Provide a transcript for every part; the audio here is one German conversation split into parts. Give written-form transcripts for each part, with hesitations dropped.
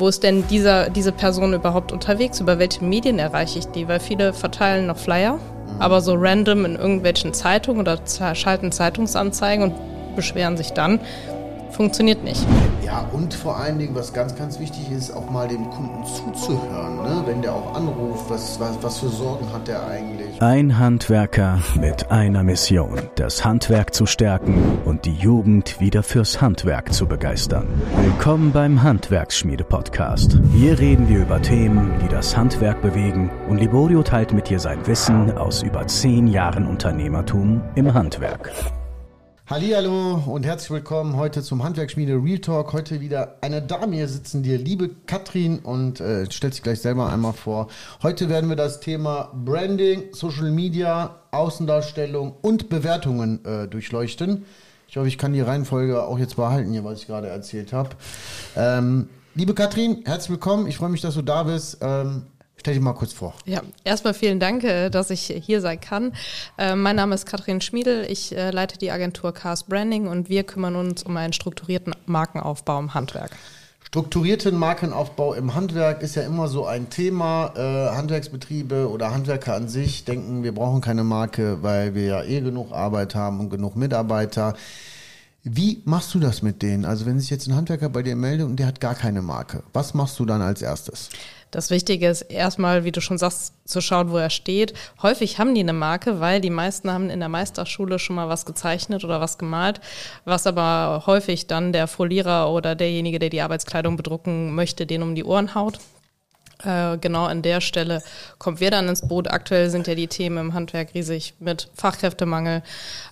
wo ist denn diese Person überhaupt unterwegs, über welche Medien erreiche ich die, weil viele verteilen noch Flyer, aber so random in irgendwelchen Zeitungen oder schalten Zeitungsanzeigen und beschweren sich dann. Funktioniert nicht. Ja, und vor allen Dingen, was ganz, ganz wichtig ist, auch mal dem Kunden zuzuhören, ne? Wenn der auch anruft, was für Sorgen hat der eigentlich? Ein Handwerker mit einer Mission, das Handwerk zu stärken und die Jugend wieder fürs Handwerk zu begeistern. Willkommen beim Handwerksschmiede-Podcast. Hier reden wir über Themen, die das Handwerk bewegen, und Liborio teilt mit dir sein Wissen aus über 10 Jahren Unternehmertum im Handwerk. Hallihallo und herzlich willkommen heute zum Handwerksschmiede Real Talk. Heute wieder eine Dame hier sitzen, die liebe Katrin, und stellt sich gleich selber einmal vor. Heute werden wir das Thema Branding, Social Media, Außendarstellung und Bewertungen durchleuchten. Ich hoffe, ich kann die Reihenfolge auch jetzt behalten, hier, was ich gerade erzählt habe. Liebe Katrin, herzlich willkommen. Ich freue mich, dass du da bist. Stell dich mal kurz vor. Ja, erstmal vielen Dank, dass ich hier sein kann. Mein Name ist Katrin Schmiedl, ich leite die Agentur Cars Branding und wir kümmern uns um einen strukturierten Markenaufbau im Handwerk. Strukturierten Markenaufbau im Handwerk ist ja immer so ein Thema. Handwerksbetriebe oder Handwerker an sich denken, wir brauchen keine Marke, weil wir ja genug Arbeit haben und genug Mitarbeiter. Wie machst du das mit denen? Also wenn sich jetzt ein Handwerker bei dir meldet und der hat gar keine Marke, was machst du dann als erstes? Das Wichtige ist erstmal, wie du schon sagst, zu schauen, wo er steht. Häufig haben die eine Marke, weil die meisten haben in der Meisterschule schon mal was gezeichnet oder was gemalt, was aber häufig dann der Folierer oder derjenige, der die Arbeitskleidung bedrucken möchte, den um die Ohren haut. Genau an der Stelle kommen wir dann ins Boot. Aktuell sind ja die Themen im Handwerk riesig mit Fachkräftemangel.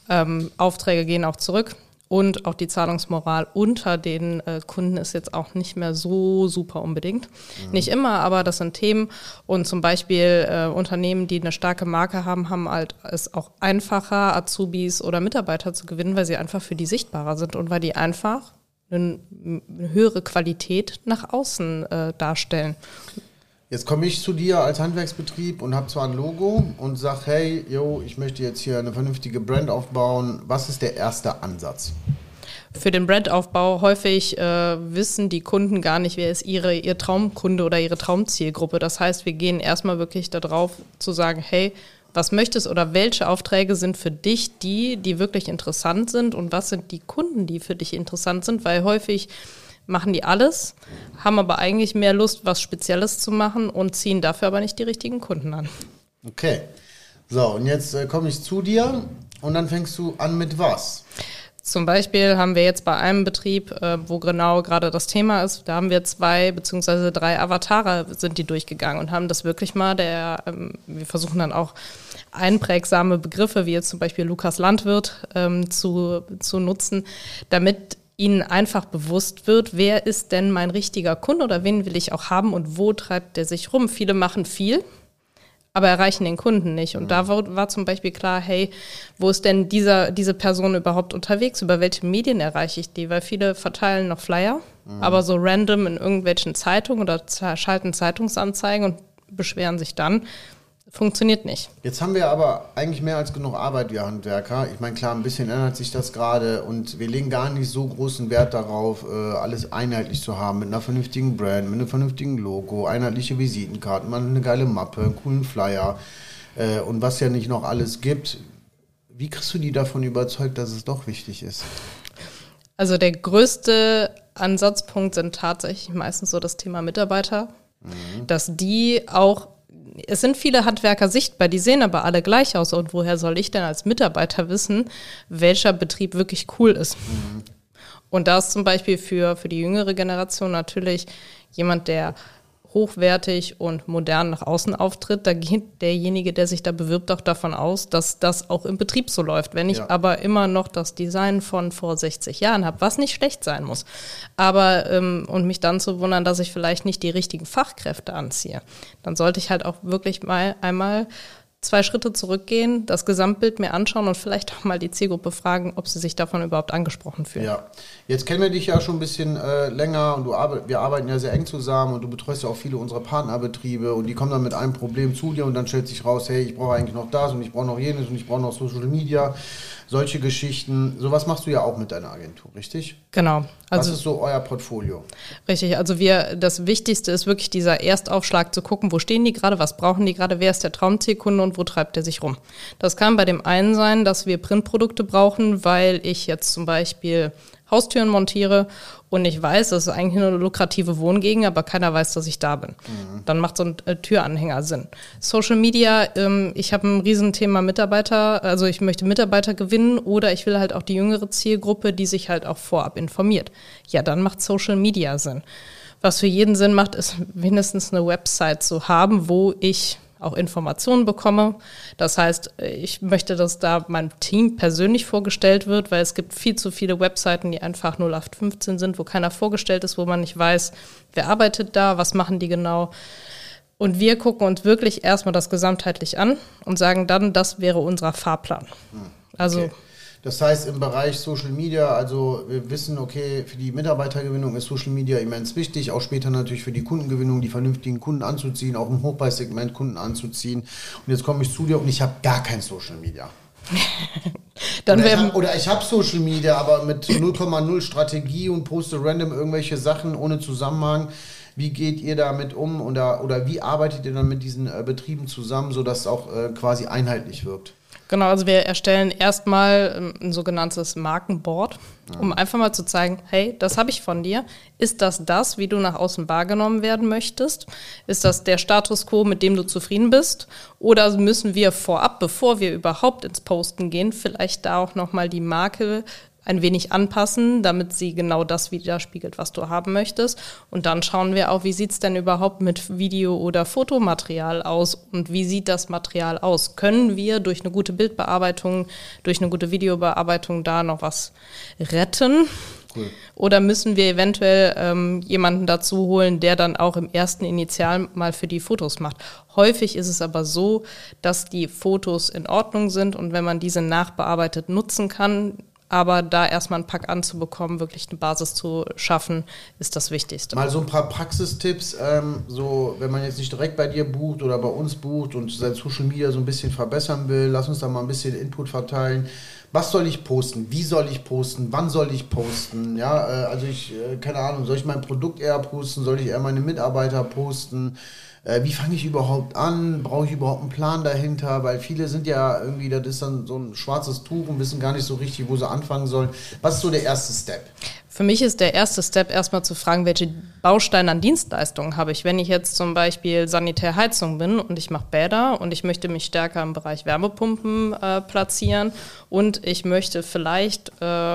Aufträge gehen auch zurück. Und auch die Zahlungsmoral unter den Kunden ist jetzt auch nicht mehr so super unbedingt. Nicht immer, aber das sind Themen. Und zum Beispiel Unternehmen, die eine starke Marke haben, haben halt es auch einfacher, Azubis oder Mitarbeiter zu gewinnen, weil sie einfach für die sichtbarer sind und weil die einfach eine höhere Qualität nach außen darstellen. Jetzt komme ich zu dir als Handwerksbetrieb und habe zwar ein Logo und sage, hey, ich möchte jetzt hier eine vernünftige Brand aufbauen. Was ist der erste Ansatz? Für den Brandaufbau häufig wissen die Kunden gar nicht, wer ist ihr Traumkunde oder ihre Traumzielgruppe. Das heißt, wir gehen erstmal wirklich darauf zu sagen, hey, was möchtest oder welche Aufträge sind für dich die wirklich interessant sind und was sind die Kunden, die für dich interessant sind, weil häufig machen die alles, haben aber eigentlich mehr Lust, was Spezielles zu machen und ziehen dafür aber nicht die richtigen Kunden an. Okay, so und jetzt komme ich zu dir und dann fängst du an mit was? Zum Beispiel haben wir jetzt bei einem Betrieb, wo genau gerade das Thema ist, da haben wir 2 bzw. 3 Avatare sind die durchgegangen und haben das wirklich mal, wir versuchen dann auch einprägsame Begriffe, wie jetzt zum Beispiel Lukas Landwirt, zu nutzen, damit ihnen einfach bewusst wird, wer ist denn mein richtiger Kunde oder wen will ich auch haben und wo treibt der sich rum. Viele machen viel, aber erreichen den Kunden nicht. Und da war zum Beispiel klar, hey, wo ist denn diese Person überhaupt unterwegs? Über welche Medien erreiche ich die? Weil viele verteilen noch Flyer, aber so random in irgendwelchen Zeitungen oder schalten Zeitungsanzeigen und beschweren sich dann. Funktioniert nicht. Jetzt haben wir aber eigentlich mehr als genug Arbeit, wir Handwerker. Ich meine, klar, ein bisschen ändert sich das gerade und wir legen gar nicht so großen Wert darauf, alles einheitlich zu haben, mit einer vernünftigen Brand, mit einem vernünftigen Logo, einheitliche Visitenkarten, mal eine geile Mappe, einen coolen Flyer und was ja nicht noch alles gibt. Wie kriegst du die davon überzeugt, dass es doch wichtig ist? Also der größte Ansatzpunkt sind tatsächlich meistens so das Thema Mitarbeiter, dass die auch. Es sind viele Handwerker sichtbar, die sehen aber alle gleich aus. Und woher soll ich denn als Mitarbeiter wissen, welcher Betrieb wirklich cool ist? Und da ist zum Beispiel für die jüngere Generation natürlich jemand, der hochwertig und modern nach außen auftritt. Da geht derjenige, der sich da bewirbt, auch davon aus, dass das auch im Betrieb so läuft. Wenn ich aber immer noch das Design von vor 60 Jahren habe, was nicht schlecht sein muss, aber und mich dann zu wundern, dass ich vielleicht nicht die richtigen Fachkräfte anziehe, dann sollte ich halt auch wirklich mal einmal 2 Schritte zurückgehen, das Gesamtbild mir anschauen und vielleicht auch mal die Zielgruppe fragen, ob sie sich davon überhaupt angesprochen fühlen. Ja, jetzt kennen wir dich ja schon ein bisschen länger und wir arbeiten ja sehr eng zusammen und du betreust ja auch viele unserer Partnerbetriebe und die kommen dann mit einem Problem zu dir und dann stellt sich raus, hey, ich brauche eigentlich noch das und ich brauche noch jenes und ich brauche noch Social Media, solche Geschichten. Sowas machst du ja auch mit deiner Agentur, richtig? Genau. Also, was ist so euer Portfolio? Richtig, also das Wichtigste ist wirklich dieser Erstaufschlag zu gucken, wo stehen die gerade, was brauchen die gerade, wer ist der Traumzielkunde und wo treibt der sich rum. Das kann bei dem einen sein, dass wir Printprodukte brauchen, weil ich jetzt zum Beispiel Haustüren montiere und ich weiß, das ist eigentlich eine lukrative Wohngegend, aber keiner weiß, dass ich da bin. Dann macht so ein Türanhänger Sinn. Social Media, ich habe ein Riesenthema Mitarbeiter, also ich möchte Mitarbeiter gewinnen oder ich will halt auch die jüngere Zielgruppe, die sich halt auch vorab informiert. Ja, dann macht Social Media Sinn. Was für jeden Sinn macht, ist mindestens eine Website zu haben, wo ich auch Informationen bekomme. Das heißt, ich möchte, dass da meinem Team persönlich vorgestellt wird, weil es gibt viel zu viele Webseiten, die einfach 0815 sind, wo keiner vorgestellt ist, wo man nicht weiß, wer arbeitet da, was machen die genau. Und wir gucken uns wirklich erstmal das gesamtheitlich an und sagen dann, das wäre unser Fahrplan. Also okay. Das heißt, im Bereich Social Media, also wir wissen, okay, für die Mitarbeitergewinnung ist Social Media immens wichtig, auch später natürlich für die Kundengewinnung, die vernünftigen Kunden anzuziehen, auch im Hochpreissegment Kunden anzuziehen. Und jetzt komme ich zu dir und ich habe gar kein Social Media. Oder ich habe Social Media, aber mit 0,0 Strategie und poste random irgendwelche Sachen ohne Zusammenhang. Wie geht ihr damit um oder wie arbeitet ihr dann mit diesen Betrieben zusammen, sodass es auch quasi einheitlich wirkt? Genau, also wir erstellen erstmal ein sogenanntes Markenboard, um einfach mal zu zeigen, hey, das habe ich von dir. Ist das, wie du nach außen wahrgenommen werden möchtest? Ist das der Status quo, mit dem du zufrieden bist? Oder müssen wir vorab, bevor wir überhaupt ins Posten gehen, vielleicht da auch nochmal die Marke ein wenig anpassen, damit sie genau das widerspiegelt, was du haben möchtest. Und dann schauen wir auch, wie sieht es denn überhaupt mit Video- oder Fotomaterial aus und wie sieht das Material aus? Können wir durch eine gute Bildbearbeitung, durch eine gute Videobearbeitung da noch was retten? Cool. Oder müssen wir eventuell jemanden dazu holen, der dann auch im ersten Initial mal für die Fotos macht? Häufig ist es aber so, dass die Fotos in Ordnung sind und wenn man diese nachbearbeitet nutzen kann, aber da erstmal einen Pack anzubekommen, wirklich eine Basis zu schaffen, ist das Wichtigste. Mal so ein paar Praxistipps, so wenn man jetzt nicht direkt bei dir bucht oder bei uns bucht und sein Social Media so ein bisschen verbessern will, lass uns da mal ein bisschen Input verteilen. Was soll ich posten? Wie soll ich posten? Wann soll ich posten? Ja, also keine Ahnung, soll ich mein Produkt eher posten? Soll ich eher meine Mitarbeiter posten? Wie fange ich überhaupt an? Brauche ich überhaupt einen Plan dahinter? Weil viele sind ja irgendwie, das ist dann so ein schwarzes Tuch und wissen gar nicht so richtig, wo sie anfangen sollen. Was ist so der erste Step? Für mich ist der erste Step erstmal zu fragen, welche Bausteine an Dienstleistungen habe ich. Wenn ich jetzt zum Beispiel Sanitärheizung bin und ich mache Bäder und ich möchte mich stärker im Bereich Wärmepumpen platzieren und ich möchte vielleicht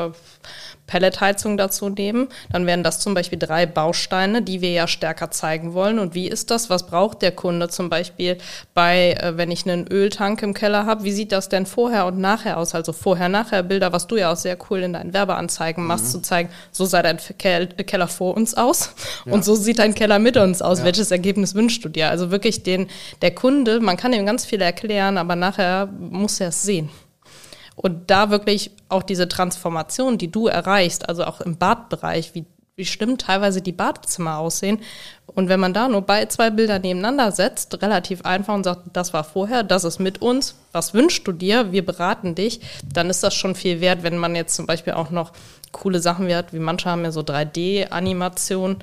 Pelletheizung dazu nehmen, dann wären das zum Beispiel 3 Bausteine, die wir ja stärker zeigen wollen. Und wie ist das? Was braucht der Kunde zum Beispiel wenn ich einen Öltank im Keller habe? Wie sieht das denn vorher und nachher aus? Also Vorher-Nachher-Bilder, was du ja auch sehr cool in deinen Werbeanzeigen machst, zu zeigen, so sah dein Keller vor uns aus und so sieht dein Keller mit uns aus. Ja. Welches Ergebnis wünschst du dir? Also wirklich der Kunde, man kann ihm ganz viel erklären, aber nachher muss er es sehen. Und da wirklich auch diese Transformation, die du erreichst, also auch im Badbereich, wie schlimm teilweise die Badezimmer aussehen. Und wenn man da nur 2 Bilder nebeneinander setzt, relativ einfach und sagt, das war vorher, das ist mit uns, was wünschst du dir, wir beraten dich, dann ist das schon viel wert, wenn man jetzt zum Beispiel auch noch coole Sachen hat, wie manche haben ja so 3D-Animationen.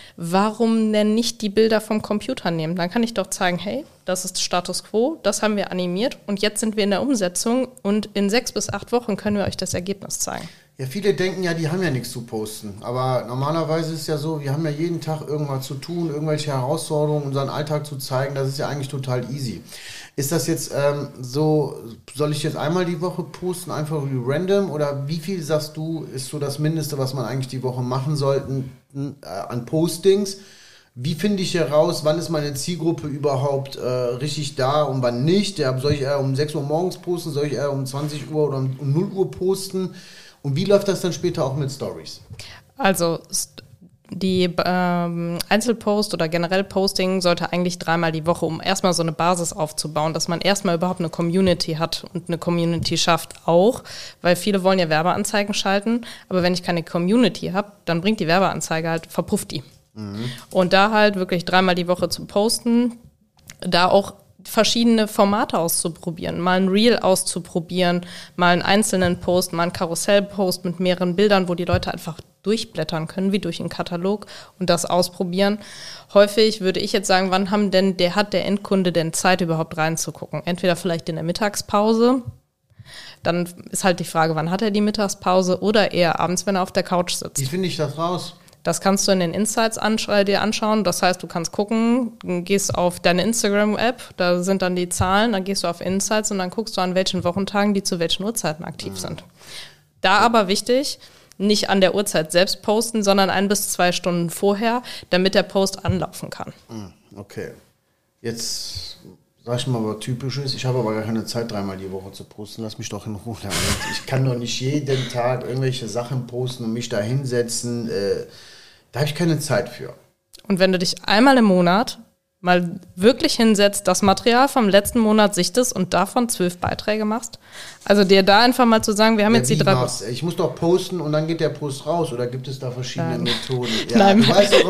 Warum denn nicht die Bilder vom Computer nehmen? Dann kann ich doch zeigen, hey, das ist Status Quo, das haben wir animiert und jetzt sind wir in der Umsetzung und in 6 bis 8 Wochen können wir euch das Ergebnis zeigen. Ja, viele denken ja, die haben ja nichts zu posten, aber normalerweise ist es ja so, wir haben ja jeden Tag irgendwas zu tun, irgendwelche Herausforderungen, unseren Alltag zu zeigen, das ist ja eigentlich total easy. Ist das jetzt so, soll ich jetzt einmal die Woche posten, einfach wie random oder wie viel, sagst du, ist so das Mindeste, was man eigentlich die Woche machen sollte an Postings? Wie finde ich heraus, wann ist meine Zielgruppe überhaupt richtig da und wann nicht? Ja, soll ich eher um 6 Uhr morgens posten, soll ich eher um 20 Uhr oder um 0 Uhr posten? Und wie läuft das dann später auch mit Stories? Also die Einzelpost oder generell Posting sollte eigentlich 3-mal die Woche, um erstmal so eine Basis aufzubauen, dass man erstmal überhaupt eine Community hat und eine Community schafft auch, weil viele wollen ja Werbeanzeigen schalten, aber wenn ich keine Community habe, dann bringt die Werbeanzeige halt, verpufft die. Und da halt wirklich 3-mal die Woche zu posten, da auch verschiedene Formate auszuprobieren, mal ein Reel auszuprobieren, mal einen einzelnen Post, mal einen Karussellpost mit mehreren Bildern, wo die Leute einfach durchblättern können, wie durch einen Katalog und das ausprobieren. Häufig würde ich jetzt sagen, wann hat der Endkunde denn Zeit, überhaupt reinzugucken? Entweder vielleicht in der Mittagspause, dann ist halt die Frage, wann hat er die Mittagspause, oder eher abends, wenn er auf der Couch sitzt. Wie finde ich das raus? Das kannst du in den Insights dir anschauen. Das heißt, du kannst gucken, gehst auf deine Instagram-App, da sind dann die Zahlen, dann gehst du auf Insights und dann guckst du, an welchen Wochentagen die zu welchen Uhrzeiten aktiv sind. Da aber wichtig, nicht an der Uhrzeit selbst posten, sondern 1 bis 2 Stunden vorher, damit der Post anlaufen kann. Okay. Jetzt sag ich mal, was typisch ist. Ich habe aber gar keine Zeit, 3-mal die Woche zu posten. Lass mich doch in Ruhe damit. Ich kann doch nicht jeden Tag irgendwelche Sachen posten und mich da hinsetzen. Da habe ich keine Zeit für. Und wenn du dich einmal im Monat mal wirklich hinsetzt, das Material vom letzten Monat sichtest und davon 12 Beiträge machst, also dir da einfach mal zu sagen, wir haben jetzt die 3... Ich muss doch posten und dann geht der Post raus, oder gibt es da verschiedene Methoden? Ja, Nein,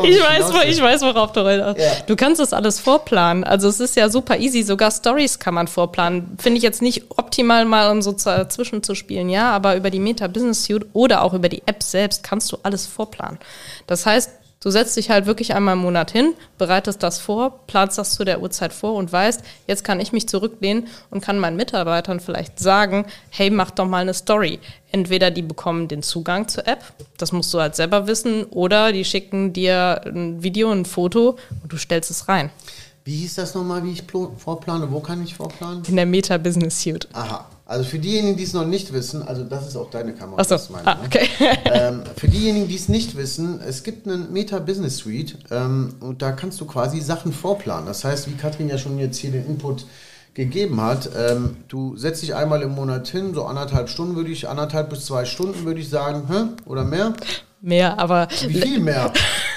ich weiß, worauf du redest. Ja. Du kannst das alles vorplanen. Also es ist ja super easy, sogar Stories kann man vorplanen. Finde ich jetzt nicht optimal, mal um so dazwischen zu spielen, ja, aber über die Meta Business Suite oder auch über die App selbst kannst du alles vorplanen. Das heißt, du setzt dich halt wirklich einmal im Monat hin, bereitest das vor, planst das zu der Uhrzeit vor und weißt, jetzt kann ich mich zurücklehnen und kann meinen Mitarbeitern vielleicht sagen, hey, mach doch mal eine Story. Entweder die bekommen den Zugang zur App, das musst du halt selber wissen, oder die schicken dir ein Video, ein Foto und du stellst es rein. Wie hieß das nochmal, wie ich vorplane? Wo kann ich vorplanen? In der Meta Business Suite. Aha. Also für diejenigen, die es noch nicht wissen, also das ist auch deine Kamera. Ach so. Okay. Für diejenigen, die es nicht wissen, es gibt eine Meta Business Suite und da kannst du quasi Sachen vorplanen. Das heißt, wie Katrin ja schon jetzt hier den Input gegeben hat, du setzt dich einmal im Monat hin, so 1,5 Stunden 1,5 bis 2 Stunden würde ich sagen, oder mehr? Mehr, aber... Wie viel mehr?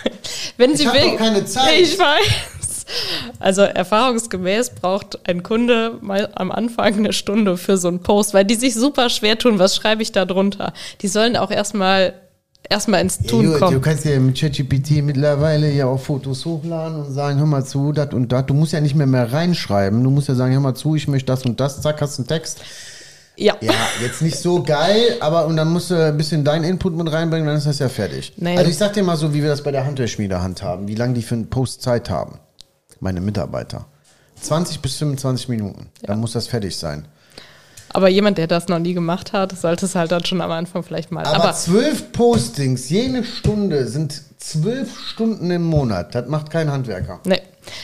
Ich habe doch keine Zeit. Ich weiß. Also erfahrungsgemäß braucht ein Kunde mal am Anfang 1 Stunde für so einen Post, weil die sich super schwer tun, was schreibe ich da drunter? Die sollen auch erstmal ins Tun kommen. Du kannst ja mit ChatGPT mittlerweile ja auch Fotos hochladen und sagen, hör mal zu, das und das. Du musst ja nicht mehr reinschreiben. Du musst ja sagen, hör mal zu, ich möchte das und das. Zack, hast einen Text. Ja, jetzt nicht so geil, aber und dann musst du ein bisschen deinen Input mit reinbringen, dann ist das ja fertig. Naja. Also ich sag dir mal so, wie wir das bei der Handwerksschmiede handhaben, wie lange die für einen Post Zeit haben. Meine Mitarbeiter. 20 bis 25 Minuten. Dann muss das fertig sein. Aber jemand, der das noch nie gemacht hat, sollte es halt dann schon am Anfang vielleicht mal. Aber 12 Postings, jede Stunde sind 12 Stunden im Monat. Das macht kein Handwerker. Nee.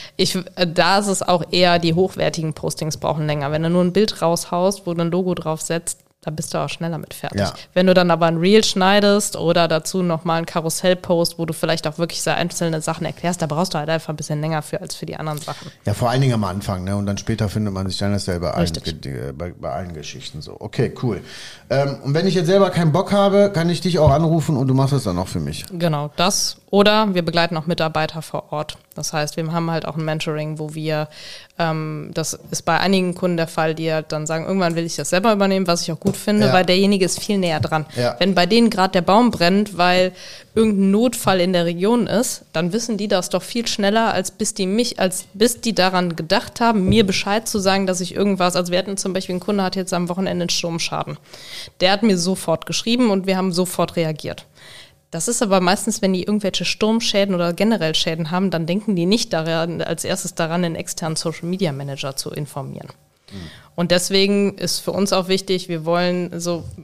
Da ist es auch eher, die hochwertigen Postings brauchen länger. Wenn du nur ein Bild raushaust, wo du ein Logo drauf setzt, da bist du auch schneller mit fertig. Ja. Wenn du dann aber ein Reel schneidest oder dazu nochmal einen Karussellpost, wo du vielleicht auch wirklich so einzelne Sachen erklärst, da brauchst du halt einfach ein bisschen länger für als für die anderen Sachen. Ja, vor allen Dingen am Anfang, ne? Und dann später findet man sich dann dasselbe bei allen Geschichten so. Okay, cool. Und wenn ich jetzt selber keinen Bock habe, kann ich dich auch anrufen und du machst das dann auch für mich. Genau, das. Oder wir begleiten auch Mitarbeiter vor Ort. Das heißt, wir haben halt auch ein Mentoring, wo wir, das ist bei einigen Kunden der Fall, die halt dann sagen, irgendwann will ich das selber übernehmen, was ich auch gut finde, weil derjenige ist viel näher dran. Ja. Wenn bei denen gerade der Baum brennt, weil irgendein Notfall in der Region ist, dann wissen die das doch viel schneller, als bis die daran gedacht haben, mir Bescheid zu sagen, dass ich irgendwas, also wir hatten zum Beispiel, ein Kunde hat jetzt am Wochenende einen Sturmschaden. Der hat mir sofort geschrieben und wir haben sofort reagiert. Das ist aber meistens, wenn die irgendwelche Sturmschäden oder generell Schäden haben, dann denken die nicht als erstes daran, einen externen Social Media Manager zu informieren. Und deswegen ist für uns auch wichtig, wir wollen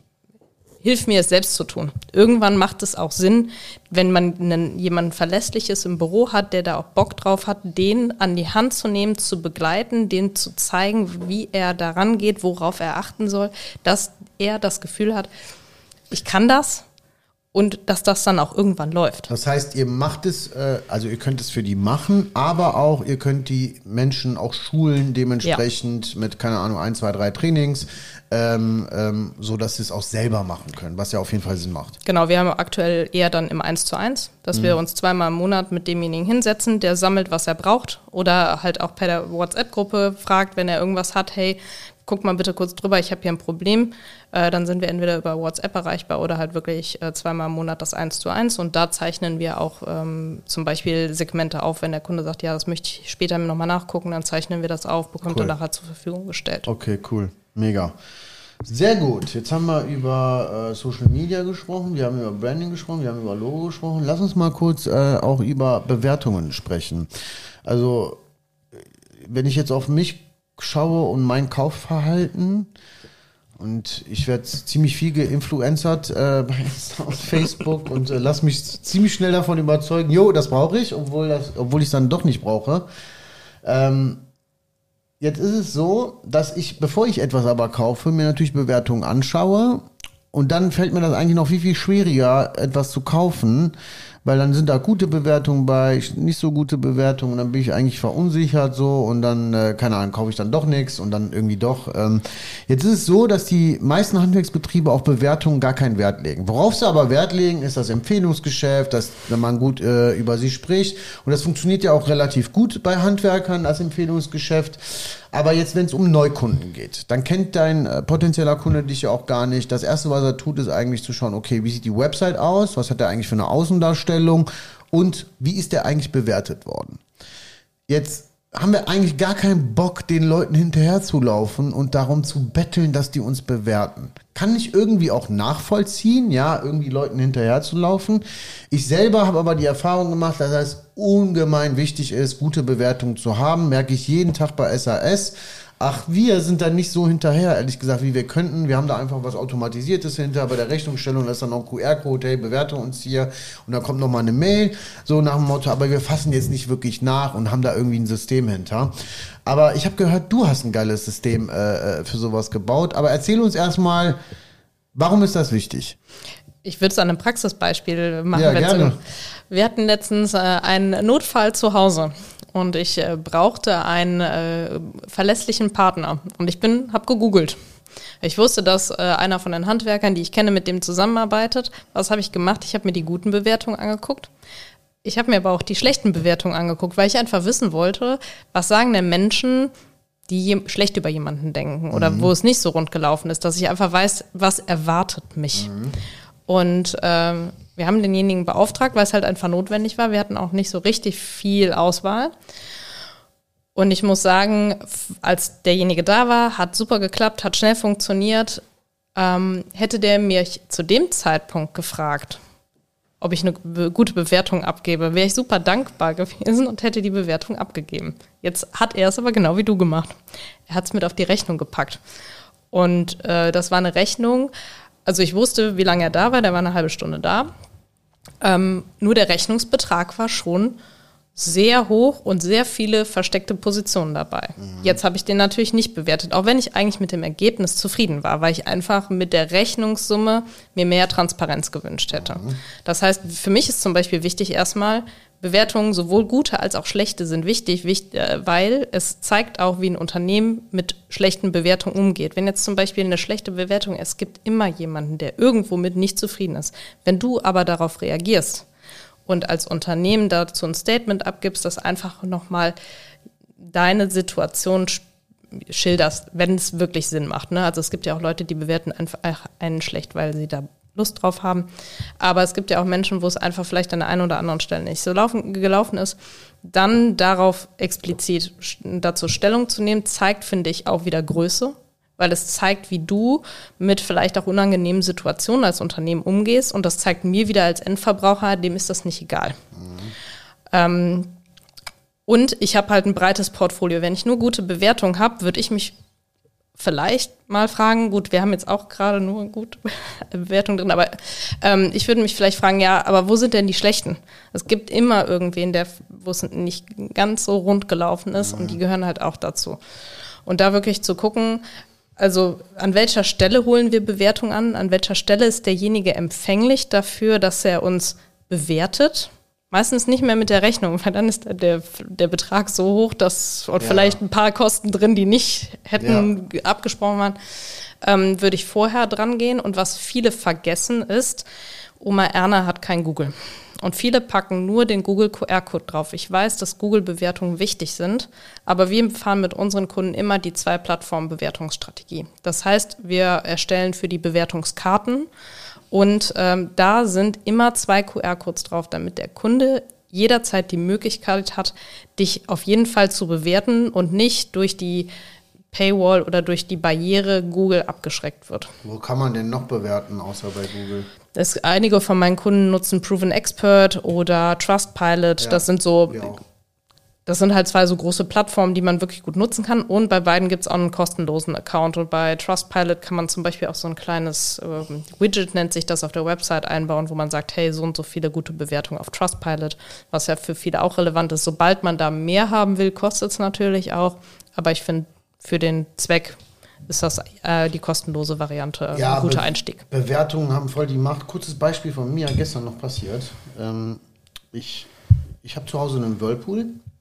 hilf mir es selbst zu tun. Irgendwann macht es auch Sinn, wenn man jemanden Verlässliches im Büro hat, der da auch Bock drauf hat, den an die Hand zu nehmen, zu begleiten, den zu zeigen, wie er daran geht, worauf er achten soll, dass er das Gefühl hat, ich kann das. und dass das dann auch irgendwann läuft. Das heißt, ihr macht es, also ihr könnt es für die machen, aber auch ihr könnt die Menschen auch schulen dementsprechend mit, keine Ahnung, 1, 2, 3 Trainings, so dass sie es auch selber machen können, was ja auf jeden Fall Sinn macht. Genau, wir haben aktuell eher dann im 1:1, dass wir uns 2-mal im Monat mit demjenigen hinsetzen, der sammelt, was er braucht oder halt auch per der WhatsApp-Gruppe fragt, wenn er irgendwas hat, hey, guck mal bitte kurz drüber, ich habe hier ein Problem. Dann sind wir entweder über WhatsApp erreichbar oder halt wirklich 2-mal im Monat das 1:1 und da zeichnen wir auch zum Beispiel Segmente auf, wenn der Kunde sagt, ja, das möchte ich später nochmal nachgucken, dann zeichnen wir das auf, bekommt er nachher zur Verfügung gestellt. Okay, cool, mega. Sehr gut, jetzt haben wir über Social Media gesprochen, wir haben über Branding gesprochen, wir haben über Logo gesprochen. Lass uns mal kurz auch über Bewertungen sprechen. Also, wenn ich jetzt auf mich schaue und mein Kaufverhalten und ich werde ziemlich viel geinfluencert bei Insta und Facebook und lass mich ziemlich schnell davon überzeugen, jo, das brauche ich, obwohl ich es dann doch nicht brauche. Jetzt ist es so, dass ich, bevor ich etwas aber kaufe, mir natürlich Bewertungen anschaue und dann fällt mir das eigentlich noch viel, viel schwieriger, etwas zu kaufen, weil dann sind da gute Bewertungen bei, nicht so gute Bewertungen und dann bin ich eigentlich verunsichert so und dann, keine Ahnung, kaufe ich dann doch nichts und dann irgendwie doch. Jetzt ist es so, dass die meisten Handwerksbetriebe auf Bewertungen gar keinen Wert legen. Worauf sie aber Wert legen, ist das Empfehlungsgeschäft, dass wenn man gut über sie spricht und das funktioniert ja auch relativ gut bei Handwerkern als Empfehlungsgeschäft. Aber jetzt, wenn es um Neukunden geht, dann kennt dein potenzieller Kunde dich ja auch gar nicht. Das Erste, was er tut, ist eigentlich zu schauen, okay, wie sieht die Website aus? Was hat er eigentlich für eine Außendarstellung? Und wie ist der eigentlich bewertet worden? Jetzt haben wir eigentlich gar keinen Bock, den Leuten hinterherzulaufen und darum zu betteln, dass die uns bewerten. Kann ich irgendwie auch nachvollziehen, ja, irgendwie Leuten hinterherzulaufen. Ich selber habe aber die Erfahrung gemacht, dass es ungemein wichtig ist, gute Bewertungen zu haben. Merke ich jeden Tag bei SAS. Ach, wir sind da nicht so hinterher, ehrlich gesagt, wie wir könnten. Wir haben da einfach was Automatisiertes hinter. Bei der Rechnungsstellung da ist dann noch ein QR-Code, hey, bewerte uns hier. Und dann kommt nochmal eine Mail, so nach dem Motto, aber wir fassen jetzt nicht wirklich nach und haben da irgendwie ein System hinter. Aber ich habe gehört, du hast ein geiles System für sowas gebaut. Aber erzähl uns erstmal, warum ist das wichtig? Ich würde es an einem Praxisbeispiel machen. Ja, gerne. Wir hatten letztens einen Notfall zu Hause. Und ich brauchte einen verlässlichen Partner. Und ich habe gegoogelt. Ich wusste, dass einer von den Handwerkern, die ich kenne, mit dem zusammenarbeitet. Was habe ich gemacht? Ich habe mir die guten Bewertungen angeguckt. Ich habe mir aber auch die schlechten Bewertungen angeguckt, weil ich einfach wissen wollte, was sagen denn Menschen, die schlecht über jemanden denken oder wo es nicht so rund gelaufen ist, dass ich einfach weiß, was erwartet mich. Und wir haben denjenigen beauftragt, weil es halt einfach notwendig war. Wir hatten auch nicht so richtig viel Auswahl. Und ich muss sagen, als derjenige da war, hat super geklappt, hat schnell funktioniert. Hätte der mich zu dem Zeitpunkt gefragt, ob ich eine gute Bewertung abgebe, wäre ich super dankbar gewesen und hätte die Bewertung abgegeben. Jetzt hat er es aber genau wie du gemacht. Er hat es mit auf die Rechnung gepackt. Und das war eine Rechnung. Also ich wusste, wie lange er da war, der war eine halbe Stunde da. Nur der Rechnungsbetrag war schon sehr hoch und sehr viele versteckte Positionen dabei. Jetzt habe ich den natürlich nicht bewertet, auch wenn ich eigentlich mit dem Ergebnis zufrieden war, weil ich einfach mit der Rechnungssumme mir mehr Transparenz gewünscht hätte. Das heißt, für mich ist zum Beispiel wichtig erstmal, Bewertungen, sowohl gute als auch schlechte, sind wichtig, weil es zeigt auch, wie ein Unternehmen mit schlechten Bewertungen umgeht. Wenn jetzt zum Beispiel eine schlechte Bewertung, es gibt immer jemanden, der irgendwo mit nicht zufrieden ist. Wenn du aber darauf reagierst und als Unternehmen dazu ein Statement abgibst, das einfach nochmal deine Situation schilderst, wenn es wirklich Sinn macht. Ne? Also es gibt ja auch Leute, die bewerten einfach einen schlecht, weil sie da Lust drauf haben. Aber es gibt ja auch Menschen, wo es einfach vielleicht an der einen oder anderen Stelle nicht so gelaufen ist. Dann darauf explizit dazu Stellung zu nehmen, zeigt, finde ich, auch wieder Größe, weil es zeigt, wie du mit vielleicht auch unangenehmen Situationen als Unternehmen umgehst und das zeigt mir wieder als Endverbraucher, dem ist das nicht egal. Und ich habe halt ein breites Portfolio. Wenn ich nur gute Bewertungen habe, würde ich mich vielleicht mal fragen, gut, wir haben jetzt auch gerade nur gute Bewertungen drin, aber ich würde mich vielleicht fragen, ja, aber wo sind denn die schlechten? Es gibt immer irgendwen, wo es nicht ganz so rund gelaufen ist und die gehören halt auch dazu. Und da wirklich zu gucken, Also an welcher Stelle holen wir Bewertung an? An welcher Stelle ist derjenige empfänglich dafür, dass er uns bewertet? Meistens nicht mehr mit der Rechnung, weil dann ist der Betrag so hoch, dass vielleicht ein paar Kosten drin, die nicht hätten abgesprochen waren, würde ich vorher dran gehen. Und was viele vergessen ist, Oma Erna hat kein Google. Und viele packen nur den Google QR-Code drauf. Ich weiß, dass Google-Bewertungen wichtig sind, aber wir fahren mit unseren Kunden immer die 2-Plattform-Bewertungsstrategie. Das heißt, wir erstellen für die Bewertungskarten und da sind immer 2 QR-Codes drauf, damit der Kunde jederzeit die Möglichkeit hat, dich auf jeden Fall zu bewerten und nicht durch die Paywall oder durch die Barriere Google abgeschreckt wird. Wo kann man denn noch bewerten, außer bei Google? Einige von meinen Kunden nutzen Proven Expert oder Trustpilot. Ja, das sind halt 2 so große Plattformen, die man wirklich gut nutzen kann. Und bei beiden gibt es auch einen kostenlosen Account. Und bei Trustpilot kann man zum Beispiel auch so ein kleines Widget, nennt sich das, auf der Website einbauen, wo man sagt, hey, so und so viele gute Bewertungen auf Trustpilot, was ja für viele auch relevant ist. Sobald man da mehr haben will, kostet es natürlich auch. Aber ich finde, für den Zweck ist das die kostenlose Variante ein guter Einstieg. Bewertungen haben voll die Macht. Kurzes Beispiel von mir, gestern noch passiert. Ich habe zu Hause einen Whirlpool.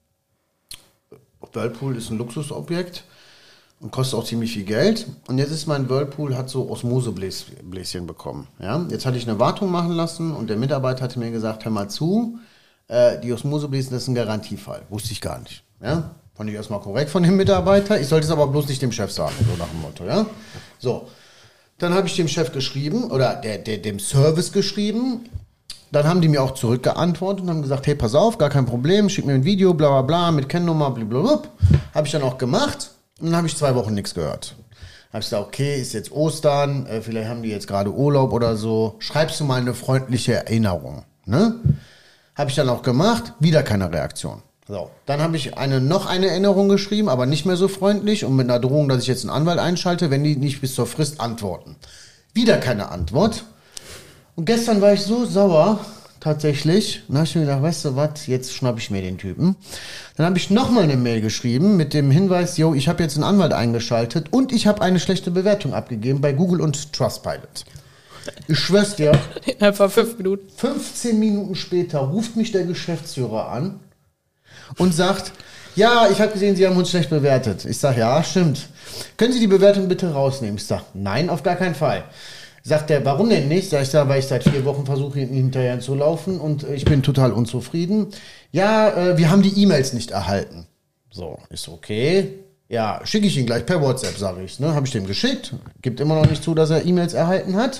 Whirlpool ist ein Luxusobjekt und kostet auch ziemlich viel Geld. Und jetzt ist mein Whirlpool, hat so Osmosebläschen bekommen. Ja? Jetzt hatte ich eine Wartung machen lassen und der Mitarbeiter hatte mir gesagt, hör mal zu, die Osmosebläschen, das ist ein Garantiefall. Wusste ich gar nicht. Ja? Fand ich erstmal korrekt von dem Mitarbeiter. Ich sollte es aber bloß nicht dem Chef sagen, so nach dem Motto. Ja? So, dann habe ich dem Chef geschrieben oder dem Service geschrieben. Dann haben die mir auch zurückgeantwortet und haben gesagt, hey, pass auf, gar kein Problem, schick mir ein Video, bla bla bla, mit Kennnummer, blablabla. Habe ich dann auch gemacht und dann habe ich 2 Wochen nichts gehört. Habe ich gesagt, okay, ist jetzt Ostern, vielleicht haben die jetzt gerade Urlaub oder so, schreibst du mal eine freundliche Erinnerung. Ne? Habe ich dann auch gemacht, wieder keine Reaktion. So, dann habe ich noch eine Erinnerung geschrieben, aber nicht mehr so freundlich und mit einer Drohung, dass ich jetzt einen Anwalt einschalte, wenn die nicht bis zur Frist antworten. Wieder keine Antwort. Und gestern war ich so sauer, tatsächlich. Und dann habe ich mir gedacht, weißt du was, jetzt schnapp ich mir den Typen. Dann habe ich nochmal eine Mail geschrieben mit dem Hinweis, ich habe jetzt einen Anwalt eingeschaltet und ich habe eine schlechte Bewertung abgegeben bei Google und Trustpilot. Ich schwör's dir. Einfach 5 Minuten. 15 Minuten später ruft mich der Geschäftsführer an und sagt, ja, ich habe gesehen, Sie haben uns schlecht bewertet. Ich sage, ja, stimmt. Können Sie die Bewertung bitte rausnehmen? Ich sage, nein, auf gar keinen Fall. Sagt er, warum denn nicht? Sag ich, weil ich seit 4 Wochen versuche, Ihnen hinterher zu laufen und ich bin total unzufrieden. Ja, wir haben die E-Mails nicht erhalten. So, ist okay. Ja, schicke ich Ihnen gleich per WhatsApp, sage ich. Ne? Habe ich dem geschickt. Gibt immer noch nicht zu, dass er E-Mails erhalten hat.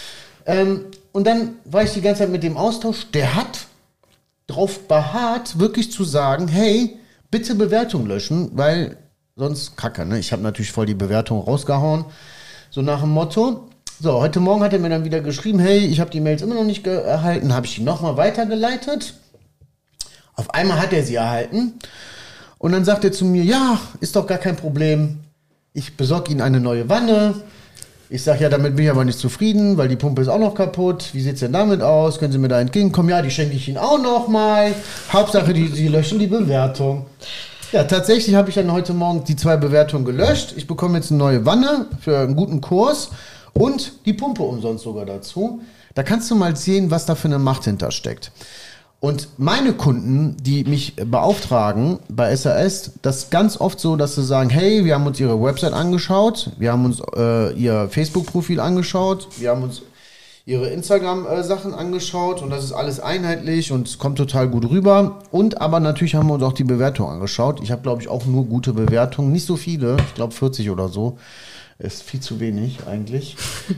Und dann war ich die ganze Zeit mit dem Austausch. Der hat drauf beharrt, wirklich zu sagen, hey, bitte Bewertung löschen, weil sonst Kacke. Ne? Ich habe natürlich voll die Bewertung rausgehauen. So nach dem Motto. So, heute Morgen hat er mir dann wieder geschrieben, hey, ich habe die Mails immer noch nicht erhalten, habe ich die nochmal weitergeleitet. Auf einmal hat er sie erhalten und dann sagt er zu mir, ja, ist doch gar kein Problem, ich besorge Ihnen eine neue Wanne. Ich sage, ja, damit bin ich aber nicht zufrieden, weil die Pumpe ist auch noch kaputt. Wie sieht es denn damit aus? Können Sie mir da entgegenkommen? Ja, die schenke ich Ihnen auch nochmal. Hauptsache, Sie löschen die Bewertung. Ja, tatsächlich habe ich dann heute Morgen die 2 Bewertungen gelöscht. Ich bekomme jetzt eine neue Wanne für einen guten Kurs. Und die Pumpe umsonst sogar dazu. Da kannst du mal sehen, was da für eine Macht hintersteckt. Und meine Kunden, die mich beauftragen bei SAS, das ist ganz oft so, dass sie sagen, hey, wir haben uns ihre Website angeschaut, wir haben uns ihr Facebook-Profil angeschaut, wir haben uns ihre Instagram-Sachen angeschaut und das ist alles einheitlich und es kommt total gut rüber. Und aber natürlich haben wir uns auch die Bewertung angeschaut. Ich habe, glaube ich, auch nur gute Bewertungen, nicht so viele, ich glaube 40 oder so. Ist viel zu wenig eigentlich.